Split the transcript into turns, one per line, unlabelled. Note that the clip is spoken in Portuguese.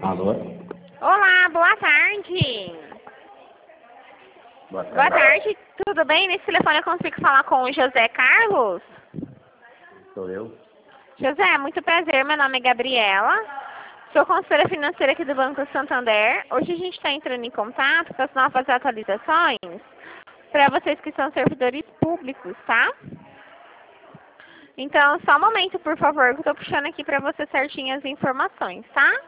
Alô?
Olá, boa tarde. Boa tarde, tudo bem? Nesse telefone eu consigo falar com o José Carlos?
Sou eu.
José, muito prazer, meu nome é Gabriela. Sou consultora financeira aqui do Banco Santander. Hoje a gente está entrando em contato com as novas atualizações para vocês que são servidores públicos, tá? Então, só um momento, por favor, que eu estou puxando aqui para você certinho as informações, tá?